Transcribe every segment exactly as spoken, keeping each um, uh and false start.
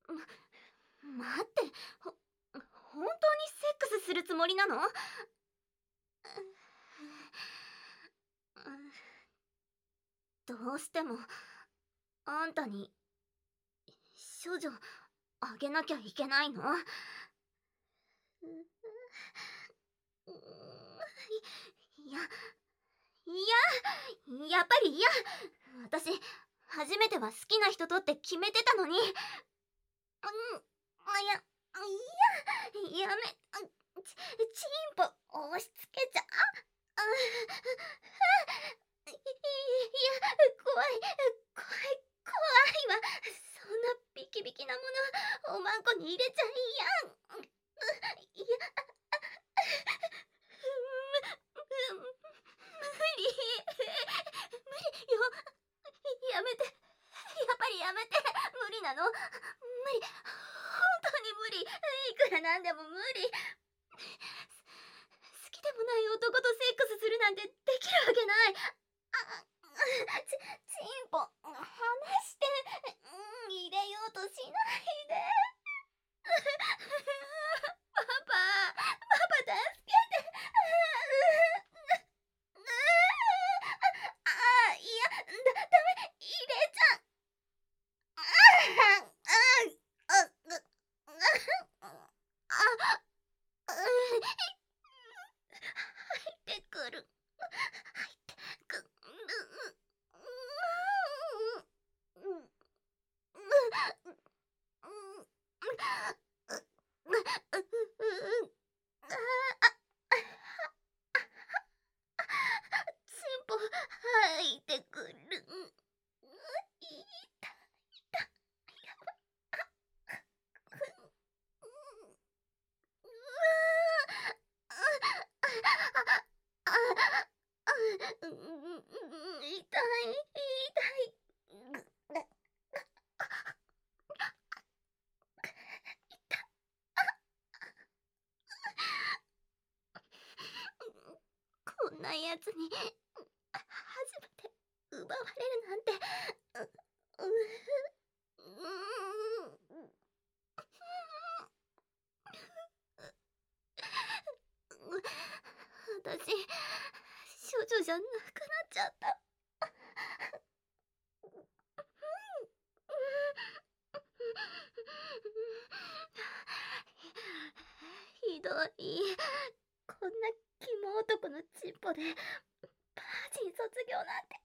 待って、ほ本当にセックスするつもりなの？どうしてもあんたに処女あげなきゃいけないの？いや、いや、やっぱり嫌。私初めては好きな人とって決めてたのに。うん、あ、いや、いや、やめ、ち、チンポ押し付けちゃ、あ、い、いや、怖い、怖い、怖いわ。そんなビキビキなものおまんこに入れちゃいやん。いや、む、む、無理、無理よ。やめて、やっぱりやめて。無理なの、無理、本当に無理。いくらなんでも無理。好きでもない男とセックスするなんてできるわけない。あ、ち、チンポ離して、うん、入れようとしないで。パパ、パパ助けて。ああ、いや、だ、ダメ、入れちゃう。ああ、あ、あ、あ、入ってくる。入ってくる。チンポ入ってくる。痛い、痛い、やばい。痛い、痛い。こんなやつに初めて奪われるなんて。う、う、う、私処女じゃなくなっちゃった。ひどい。こんなキモ男のチンポでバージン卒業なんて。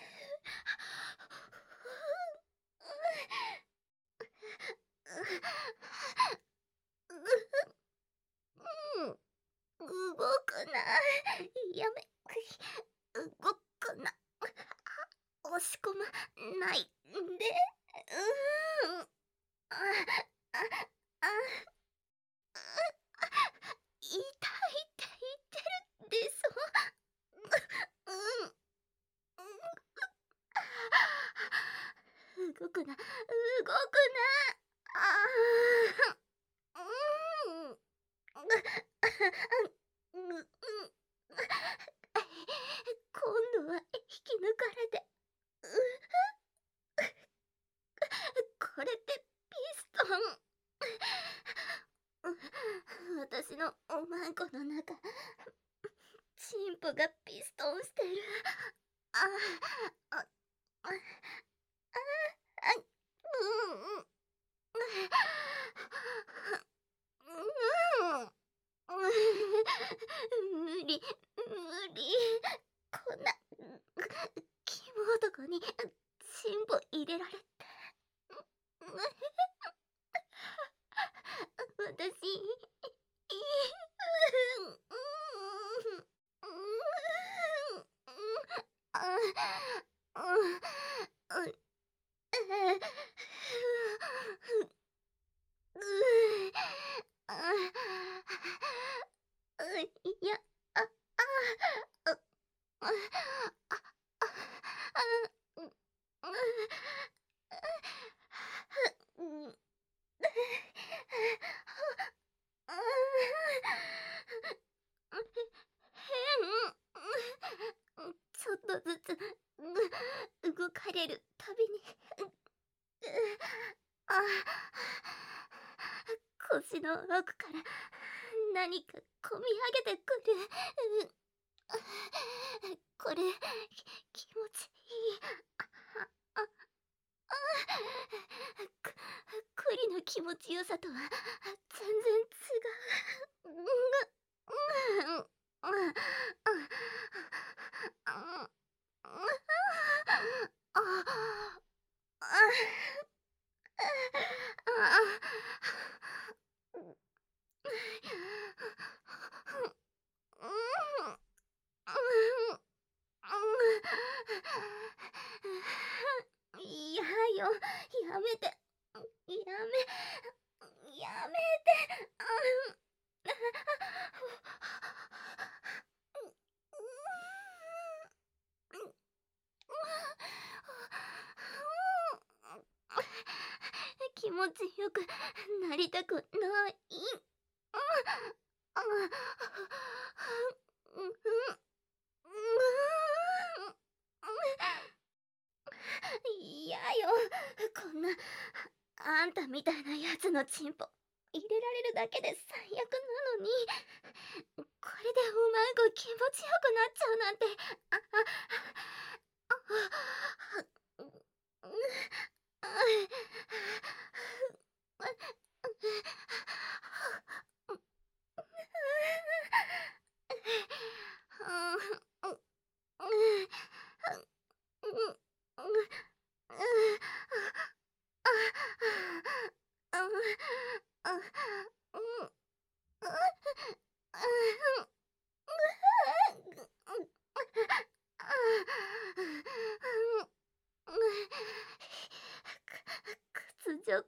動くな。やめ、動くな。押し込まないで。うーん。あ、あ、あ、痛いって言ってるでしょ。うん。動くな、動くな。ああ、うん。今度は引き抜かれて。これってピストン。私のおまんこの中、チンポがピストンしてる。ああ、あ、あ、あ、うん、うん、うん、無理、無理。こんなキモ男にチンポ入れられて。私、いや、あ、あ、あ、あ、ちょっとずつ動かれるたびに、あ、 腰の奥から何かこみ上げてくる。これき気持ちいい。あああく栗の気持ちよさとは全然違う。うんうんうんいやよ、やめて。やめ、やめて。気持ちよくなりたくない。嫌よ、こんなあんたみたいなやつのチンポ入れられるだけで最悪なのに、これでおまんこ気持ちよくなっちゃうなんて。あああ屈辱。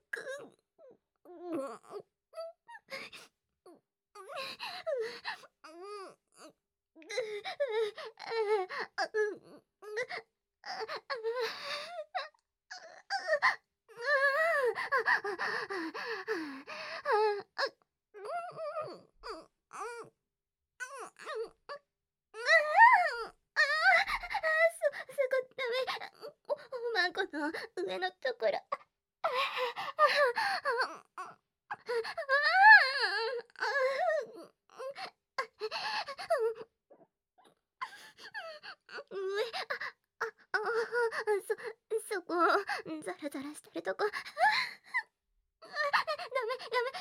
おまんこの上のところ。上、あ、あ、そ、そこ、ザラザラしてるとこ。ダメ、ダメ、ダメ。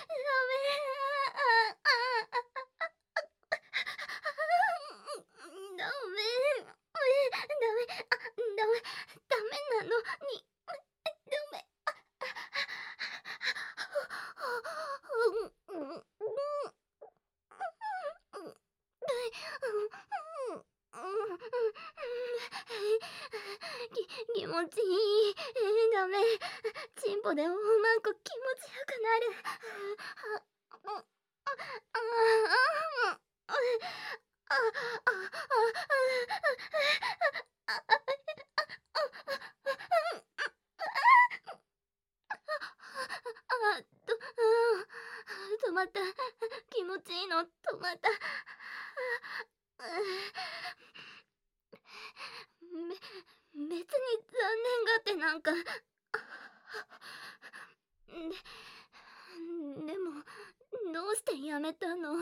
ダメ、ダメ、あ、ダメ、ダメなのに、ダメ。き、気持ちいい。ダメ。チンポでおまんこ気持ちよくなる。あ、と、止まった。気持ちいいの止まった。べ、別に残念がってなんか。で、でも、どうしてやめたの？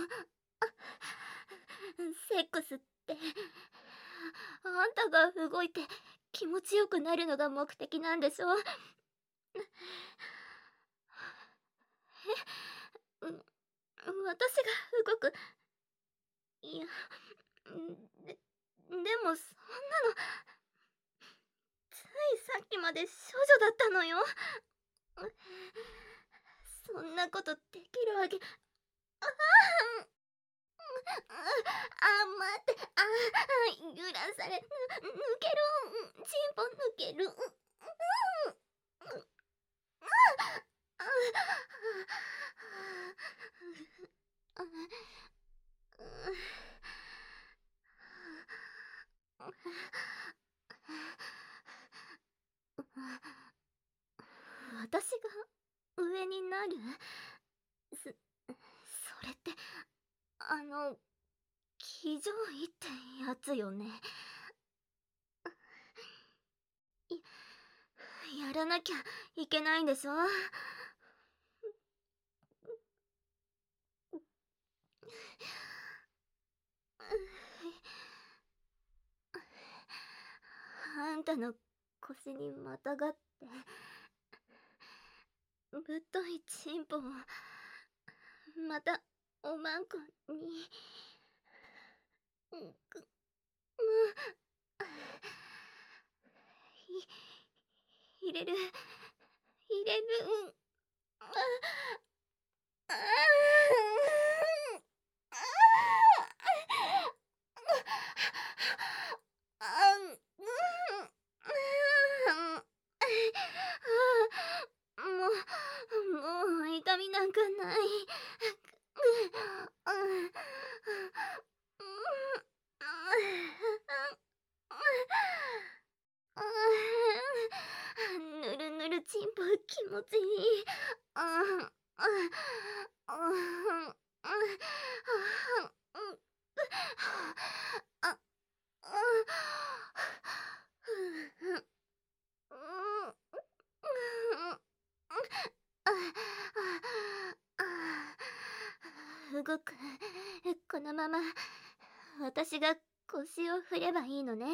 セックスって、あんたが動いて気持ちよくなるのが目的なんでしょ？え、う、私が動く。いや、で、でもそんなの、ついさっきまで少女だったのよ。そんなことできるわけ。ああ、あ、待って、あ、揺らされ、ぬ、抜ける、チンポ抜ける。私が上になる？そ、それって、あの、騎乗位ってやつよね。やらなきゃいけないんでしょ？ あんたの腰にまたがってぶっといチンポをまたおまんこにぐむひ入れる入れるあああもうもう痛みなんかない。ぬるぬるチンポ気持ちいい。ああああ動く。このまま私が腰を振ればいいのね。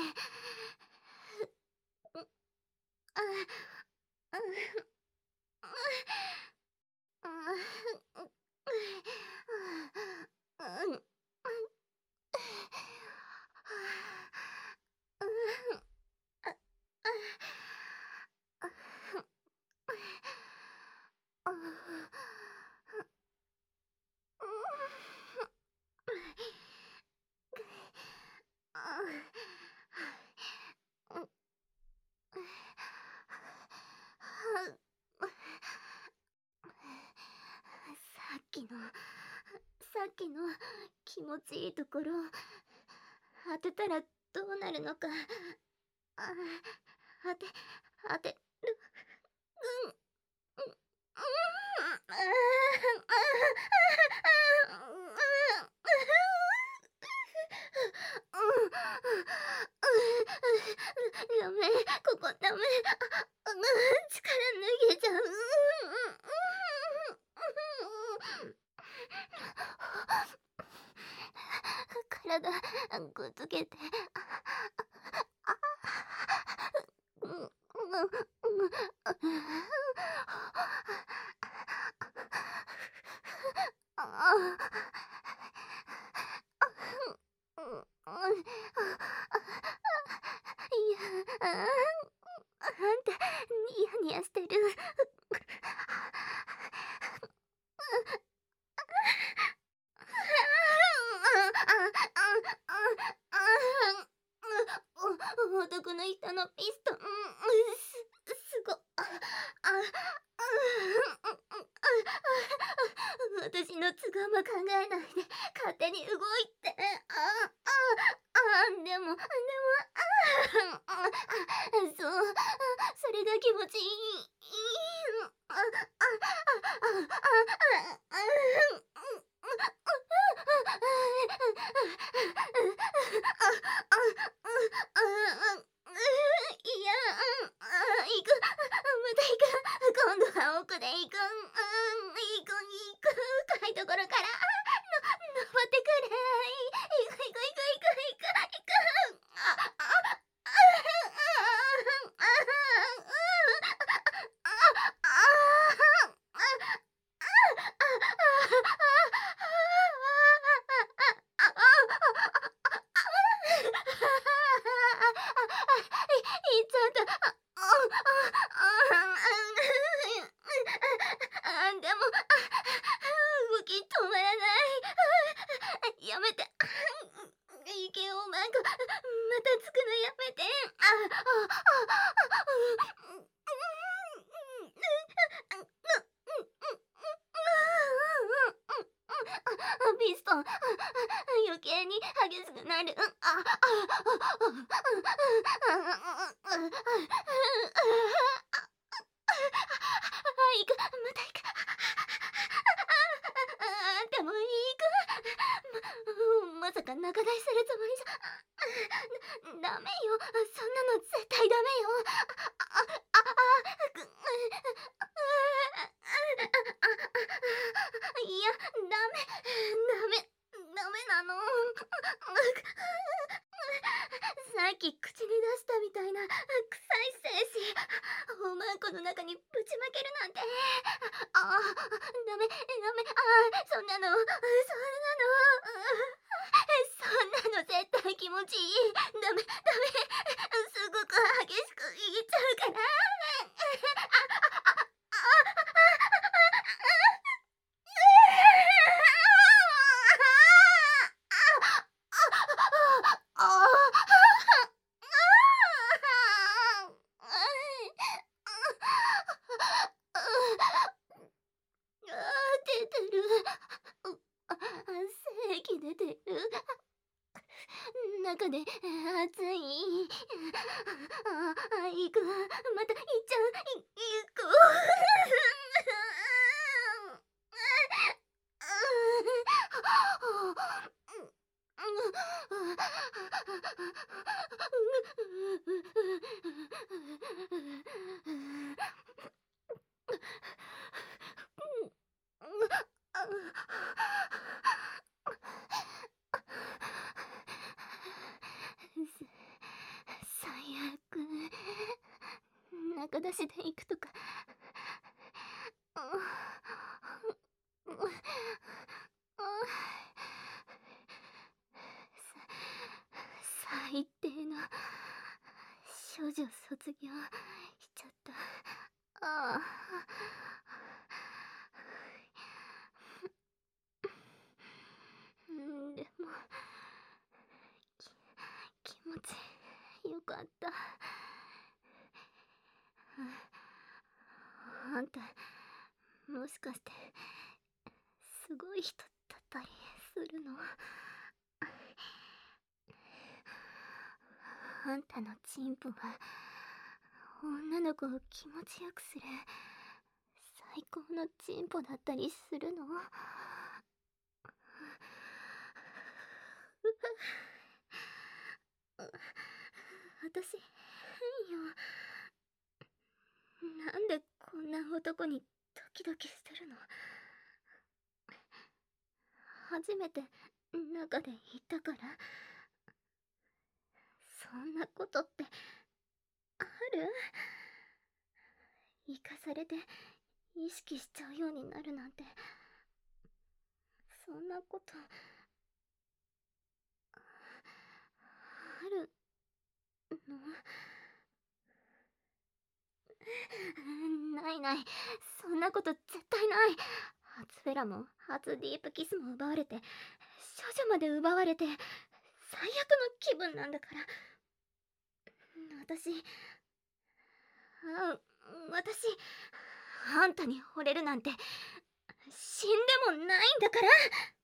さっきのさっきの気持ちいいところ当てたらどうなるのか。あ当て当てるうんうんダメ、ここダメ。力抜げちゃう。体くっつけて。いや、あんたニヤニヤしてる。男の人のピストン、すすごああ私の都合も考えないで勝手に動いて。あああでもでもあそう、それが気持ちいい。ああああいや、行く、また行く、今度は奥で行く、行く行く、深いところからの登ってくれ。行く行く行く行く行く行く。ああいっちゃった。でも動き止まらない。やめて。いけおまんこ、またつくのやめて。ピストン余計に激しくなる。行く、また行く。でも行く。ま、まさか仲買いするつもりじゃ。ダメよ、そんなの絶対ダメよ。いや、ダメダメダメなの。さっき口に出したみたいなぶちまけるなんて。ああ、ダメダメ、ああ、そんなのそんなのそんなの絶対気持ちいい。ダメダメ、すごく激しく言っちゃうから。出てる。咳出てる。中で熱い。ああ、行く。また行っちゃう。い行く。最悪。中出しで行くとか。最低な少女卒業しちゃった。ああ。でもき気持ちよかった。あんたもしかしてすごい人だったりするの？あんたのチンポは女の子を気持ちよくする最高のチンポだったりするの？私変よ。なんでこんな男にドキドキしてるの？初めて中で言ったから。そんなことってある？生かされて意識しちゃうようになるなんて。そんなことあるの？ないない、そんなこと絶対ない。初フェラも初ディープキスも奪われて、少女まで奪われて、最悪の気分なんだから。私あ私あんたに惚れるなんて死んでもないんだから。